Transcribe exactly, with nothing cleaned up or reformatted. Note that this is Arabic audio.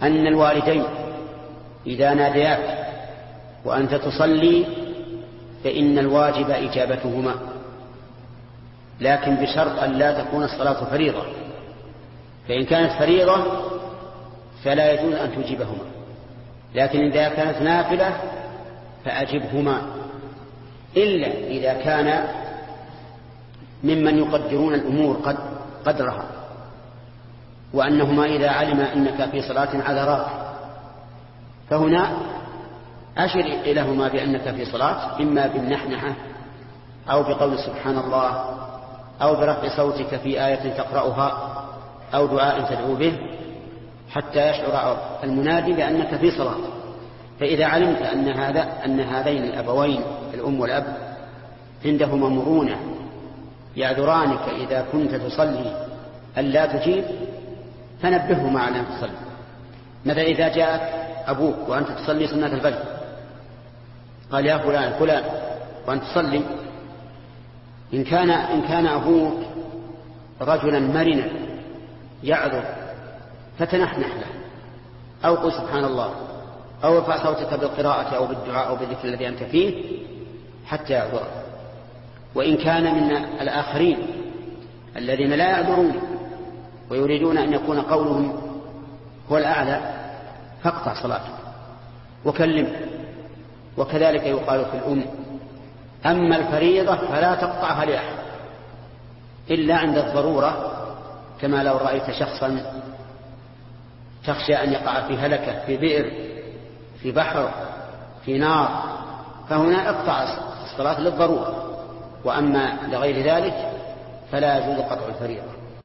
أن الوالدين إذا نادياك وأنت تصلي فإن الواجب إجابتهما، لكن بشرط أن لا تكون الصلاة فريضة. فإن كانت فريضة فلا يجوز أن تجيبهما، لكن إذا كانت نافلة فأجبهما، إلا إذا كان ممن يقدرون الأمور قد قدرها، وأنهما إذا علم أنك في صلاة عذراك فهنا أشر إليهما بأنك في صلاة، إما بالنحنحة أو بقول سبحان الله أو برفع صوتك في آية تقرأها أو دعاء تدعو به حتى يشعر المنادي بأنك في صلاة. فإذا علمت أن هذا أن هذين الأبوين الأم والأب عندهما مرونة يعذرانك إذا كنت تصلي ألا تجيب فنبههما على أن تصلي. مثلا إذا جاءك أبوك وأنت تصلي سنة الفجر قال يا فلان فلان وأنت تصلي، إن كان, إن كان أبوك رجلا مرنا يعذر فتنحنح له أو قل سبحان الله أو ارفع صوتك بالقراءة أو بالدعاء أو بالذكر الذي أنت فيه حتى يعذر. وإن كان من الآخرين الذين لا يعذرون ويريدون أن يكون قولهم هو الأعلى فاقطع صلاتك وكلم. وكذلك يقال في الأم. أما الفريضة فلا تقطعها لأحد إلا عند الضرورة، كما لو رأيت شخصا تخشى أن يقع في هلكة في بئر في بحر في نار فهنا اقطع الصلاة للضرورة، وأما لغير ذلك فلا يجوز قطع الفريضة.